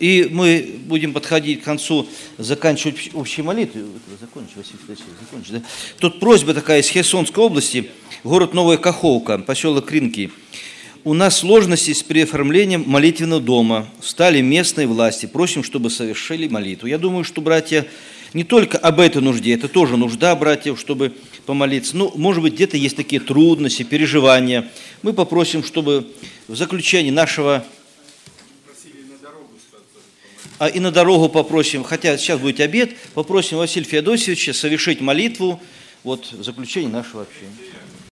И мы будем подходить к концу, заканчивать общей молитвой. Закончить, Василий Федорович, закончить, да? Тут просьба такая из Херсонской области, город Новая Каховка, поселок Кринки. У нас сложности с переоформлением молитвенного дома. Стали местные власти. Просим, чтобы совершили молитву. Я думаю, что, братья, не только об этой нужде, это тоже нужда братьев, чтобы помолиться. Ну, может быть, где-то есть такие трудности, переживания. Мы попросим, чтобы в заключении нашего... и на дорогу попросим, хотя сейчас будет обед, попросим Василия Феодосьевича совершить молитву вот, в заключении нашего общения.